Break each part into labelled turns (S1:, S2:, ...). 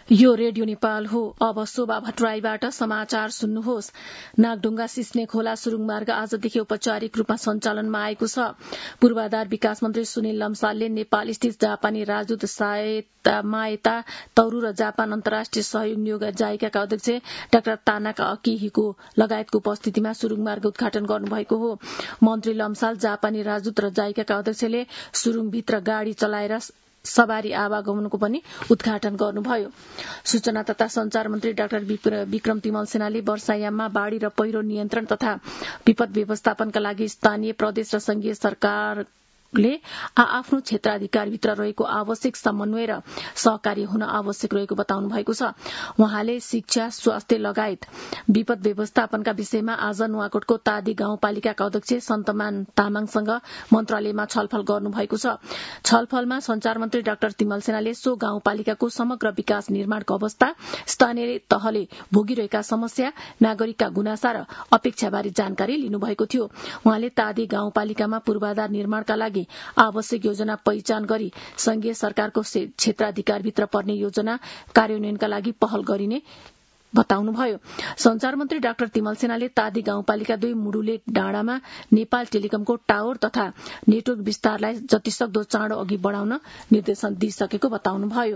S1: यो रेडियो नेपाल हो। अब शोभा भट्टराईबाट समाचार सुन्नुहोस्। नागढुङ्गा सिस्ने खोला सुरुङ मार्ग आजदेखि औपचारिक रूपमा सञ्चालनमा आएको छ। पूर्वाधार विकास मन्त्री सुनिल लम्सालले नेपाल स्थित जापानी राजदूत माएता तौरू र जापान अन्तर्राष्ट्रिय सहयोग नियोग जाइकाका अध्यक्ष डाक्टर तानाका अकिहिको लगायतको उपस्थितिमा सुरुङ मार्ग उद्घाटन गर्नुभएको हो। मन्त्री लम्साल जापानी राजदूत र जाइकाका अध्यक्षले सुरुङभित्र गाड़ी चलाएर सवारी आवागमनको पनि उद्घाटन गर्नुभयो। सूचना तथा संचार मन्त्री डाक्टर विक्रम तिमल सेनाले वर्षायाममा बाढ़ी र पहिरो नियन्त्रण तथा विपद व्यवस्थापनका लागि स्थानीय प्रदेश र संघीय सरकारले आफ्नो क्षेत्राधिकारभित्र रहेको आवश्यक समन्वय र सहकार्य हुन आवश्यक रहेको बताउनु भएको छ। उहाँले शिक्षा, स्वास्थ्य लगायत विपद व्यवस्थापनका विषयमा आज नुवाकोटको तादी गाउँपालिकाका अध्यक्ष सन्तमान तामाङसँग मन्त्रालयमा छलफल गर्नुभएको छ। छलफलमा संचार मन्त्री डाक्टर तिमल सेनाले सो गाउँपालिकाको समग्र विकास निर्माणको अवस्था, स्थानीय तहले भोगिरहेका समस्या, नागरिकका गुनासा र अपेक्षाबारे जानकारी लिनुभएको थियो। उहाँले तादी गाउँपालिकामा पूर्वाधार निर्माणका लागि आवश्यक योजना पहिचान गरी संघीय सरकारको क्षेत्राधिकारभित्र पर्ने योजना कार्यान्वयनका लागि पहल गरिने बताउनुभयो। संचार मन्त्री डाक्टर तिमल सेनाले तादी गाउँपालिका 2 मुडुले डाँडामा नेपाल टेलिकमको टावर तथा नेटवर्क विस्तारलाई जतिसक्दो चाँडो अघि बढ़ाउन निर्देशन दिइसकेको बताउनुभयो।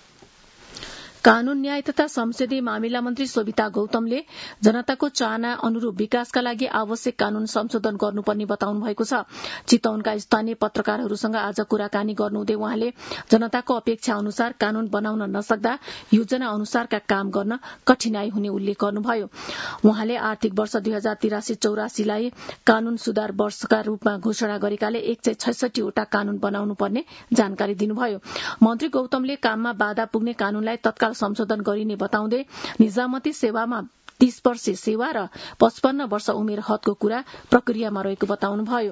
S1: कानून, न्याय तथा संसदीय मामिला मन्त्री सोभिता गौतमले जनताको चाहना अनुरूप विकासका लागि आवश्यक कानून संशोधन गर्नुपर्ने बताउनु भएको छ। चितवनका स्थानीय पत्रकारहरूसँग आज कुराकानी गर्नुहुँदै उहाँले जनताको अपेक्षा अनुसार कानून बनाउन नसक्दा योजना अनुसारका काम गर्न कठिनाई हुने उल्लेख गर्नुभयो। उहाँले आर्थिक वर्ष 2083-84 लाई कानून सुधार वर्षका रूपमा घोषणा गरेकाले 166 वटा कानून बनाउनु पर्ने जानकारी दिनुभयो। मन्त्री गौतमले काममा बाधा पुग्ने कानूनलाई तत्काल संशोधन गरिने बताउँदै निजामती सेवामा 30 वर्ष सेवा र 55 वर्ष उमेर हदको कुरा प्रक्रियामा रहेको बताउनुभयो।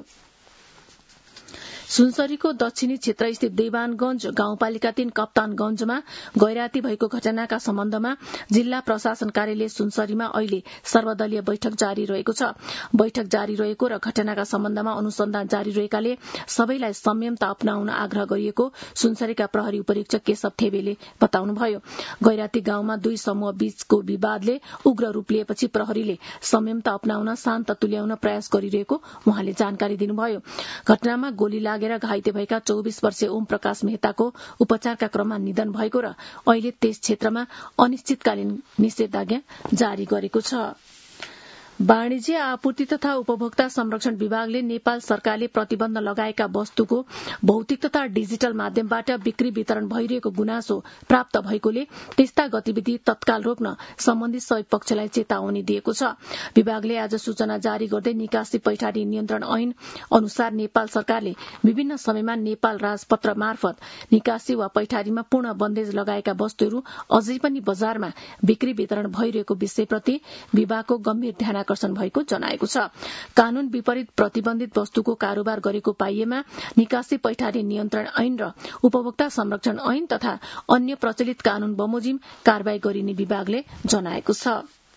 S1: सुनसरीको दक्षिणी क्षेत्र स्थित देवानगंज गाउँपालिका 3 कप्तानगंजमा गैराती भएको घटनाका सम्बन्धमा जिल्ला प्रशासन कार्यालय सुनसरीमा अहिले सर्वदलीय बैठक जारी रहेको छ। बैठक जारी रहेको र घटनाका सम्बन्धमा अनुसन्धान जारी रहेकाले सबैलाई संयमता अपनाउन आग्रह गरिएको सुनसरीका प्रहरी उपरीक्षक केशव थेबेले बताउनुभयो। गैराती गाउँमा 2 समूह बीचको विवादले उग्र रूप लिएपछि प्रहरीले संयमता अपनाउन शान्त तुल्याउन प्रयास गरिरहेको उहाँले जानकारी दिनुभयो। घटनामा गोली लागेर घाइते भएका 24 वर्षीय ओम प्रकाश मेहताको उपचारका क्रममा निधन भएको र अहिले त्यस क्षेत्रमा अनिश्चितकालीन निषेधाज्ञा जारी गरेको छ। वाणिज्य, आपूर्ति तथा उपभोक्ता संरक्षण विभागले नेपाल सरकारले प्रतिबन्ध लगाएका वस्तुको भौतिक तथा डिजिटल माध्यमबाट बिक्री वितरण भइरहेको गुनासो प्राप्त भएकोले त्यस्ता गतिविधि तत्काल रोक्न सम्बन्धित सबै पक्षलाई चेतावनी दिएको छ। विभागले आज सूचना जारी गर्दै निकासी पैठारी नियन्त्रण ऐन अनुसार नेपाल सरकारले विभिन्न समयमा नेपाल राजपत्र मार्फत निकासी वा पैठारीमा पूर्ण बन्देज लगाएका वस्तुहरू अझै पनि बजारमा बिक्री वितरण भइरहेको विषयप्रति विभागको गम्भीर ध्यान आकर्षण भएको जनाएको छ। कानून विपरीत प्रतिबन्धित वस्तुको कारोबार गरेको पाइएमा निकासी पैठारी नियन्त्रण ऐन र उपभोक्ता संरक्षण ऐन तथा अन्य प्रचलित कानून बमोजिम कारवाही गरिने विभागले जनाएको छ।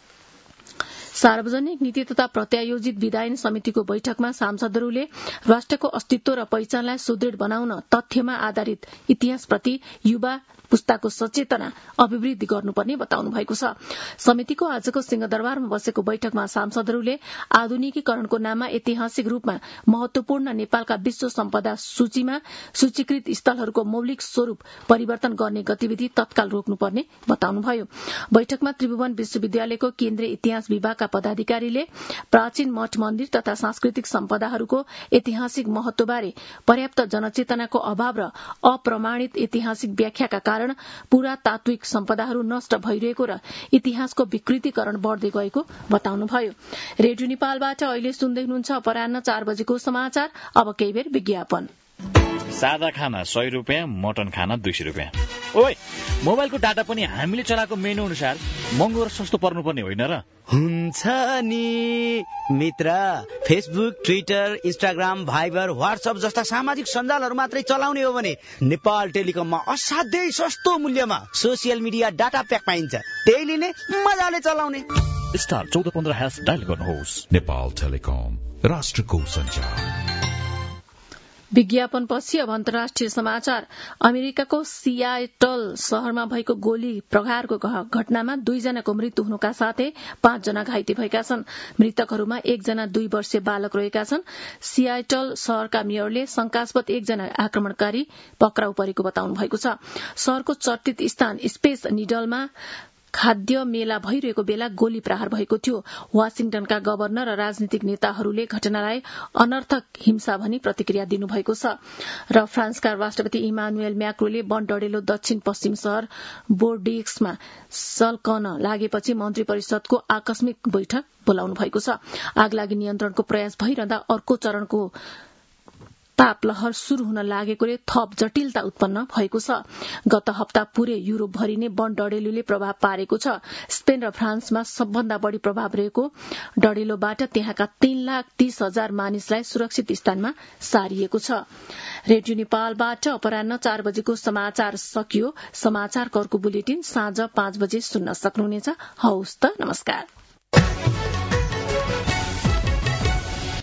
S1: सार्वजनिक नीति तथा प्रत्यायोजित विधायन समितिको बैठकमा सांसदहरूले राष्ट्रको अस्तित्व र पहिचानलाई सुदृढ़ बनाउन तथ्यमा आधारित इतिहासप्रति युवा पुस्ताको सचेतना अभिवृद्धि गर्नुपर्ने बताउनु भएको छ। समितिको आजको सिंहदरबारमा बसेको बैठकमा सांसदहरूले आधुनिकीकरणको नाममा ऐतिहासिक रूपमा महत्वपूर्ण नेपालका विश्व सम्पदा सूचीमा सूचीकृत स्थलहरूको मौलिक स्वरूप परिवर्तन गर्ने गतिविधि तत्काल रोक्नुपर्ने बताउनुभयो। बैठकमा त्रिभुवन विश्वविद्यालयको केन्द्रीय इतिहास विभागका पदाधिकारीले प्राचीन मठ मन्दिर तथा सांस्कृतिक सम्पदाहरूको ऐतिहासिक महत्वबारे पर्याप्त जनचेतनाको अभाव र अप्रमाणित ऐतिहासिक व्याख्याका कारण पुरातात्विक सम्पदाहरू नष्ट भइरहेको र इतिहासको विकृतीकरण बढ़दै गएको बताउनुभयो। रेडियो नेपालबाट अहिले सुन्दै हुनुहुन्छ अपराह्न 4 बजेको समाचार। अब केही बेर विज्ञापन।
S2: सादा खाना 100 रुपियाँ, मटन खाना 200 रुपियाँ। ओइ, मोबाइलको डाटा पनि हामीले चलाएको मेनु अनुसार महँगो र सस्तो पर्नुपर्ने होइन र?
S3: हुन्छ नि मित्र, Facebook, Twitter, Instagram, Viber, WhatsApp जस्ता सामाजिक सञ्जालहरू मात्रै चलाउने हो भने नेपाल टेलिकममा असाध्यै सस्तो मूल्यमा सोसियल मिडिया डाटा प्याक पाइन्छ। त्यही लिने, मजाले चलाउने।
S2: स्टार 1415# डायल गर्नुहोस्।
S4: नेपाल टेलिकम, राष्ट्रको सञ्चार।
S1: विज्ञापनपछि अब अन्तर्राष्ट्रिय समाचार। अमेरिकाको सियाटल शहरमा भएको गोली प्रहारको घटनामा 2 जनाको मृत्यु हुनुका साथै 5 जना घाइते भएका छन्। मृतकहरूमा 1 जना 2 वर्षीय बालक रहेका छन्। सियाटल शहरका मेयरले शंकास्पद 1 जना आक्रमणकारी पक्राउ परेको बताउनु भएको छ। शहरको चर्चित स्थान स्पेस निडलमा खाद्य मेला भइरहेको बेला गोली प्रहार भएको थियो। वाशिंगटनका गवर्नर र राजनीतिक नेताहरूले घटनालाई अनर्थक हिंसा भनी प्रतिक्रिया दिनुभएको छ। र फ्रान्सका राष्ट्रपति इमानुएल म्याक्रोले वन डडेलो दक्षिण पश्चिम शहर बोर्डियक्समा सल्कन लागेपछि मन्त्री परिषदको आकस्मिक बैठक बोलाउनु भएको छ। आगलागी नियन्त्रणको प्रयास भइरहँदा अर्को चरणको तापलहर शुरू हुन लागेकोले थप जटिलता उत्पन्न भएको छ। गत हप्ता पूरै युरोपभरि नै वन डडेलोले प्रभाव पारेको छ। स्पेन र फ्रान्समा सबभन्दा बढ़ी प्रभाव रहेको डडेलोबाट त्यहाँका 3,30,000 मानिसलाई सुरक्षित स्थानमा सारिएको छ। रेडियो नेपालबाट अपराह्न 4 बजेको समाचार सकियो। समाचारको अर्को बुलेटिन साँझ 5 बजे सुन्न सक्नुहुनेछ। हवस् त, नमस्कार।